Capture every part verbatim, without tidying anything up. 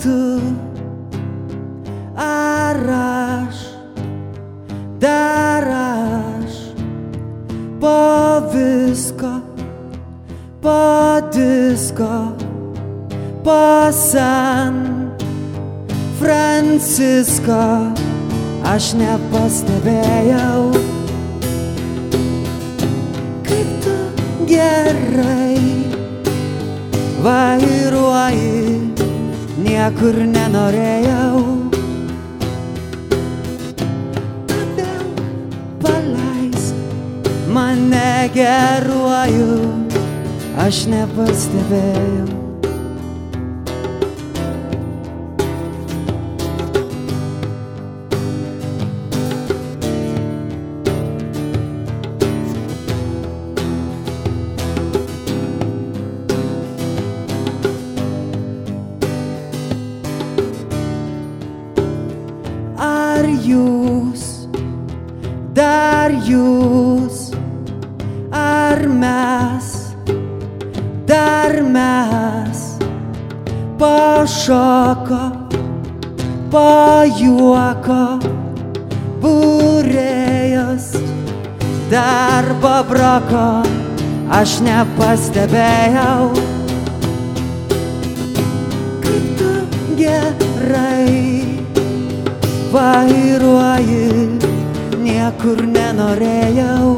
tu, ar aš, dar aš, po visko, po disko, po San Francisco aš nepastebėjau, kaip tu gerai vairuoji, niekur nenorėjau. Todėl paleisk mane geruoju, aš nepastebėjau. Ar jūs, dar jūs, ar mes, dar mes, po šoko, po juoko, būrėjos, darbo broko, aš nepastebėjau, kaip tu gerai vairuoji, niekur nenorėjau.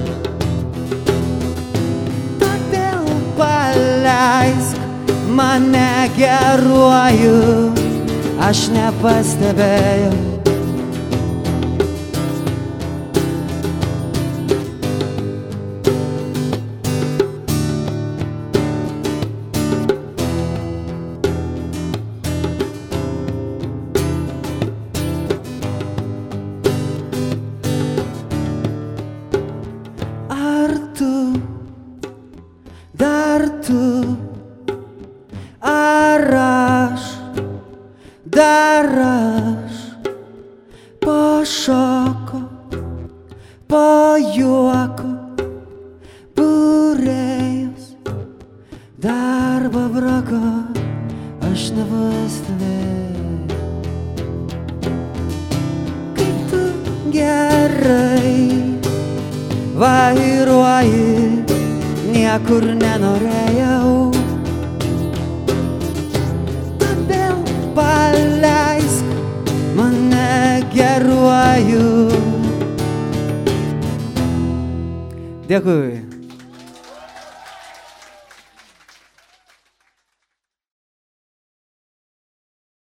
Todėl paleisk mane geruoju, aš nepastebėjau. Dar tu, ar aš, dar aš, po šoko, po juoko, būrėjos, darbo broko, aš nepastebėjau, kaip tu gerai vairuoji, niekur nenorėjau. Todėl paleisk mane geruoju. Dėkui.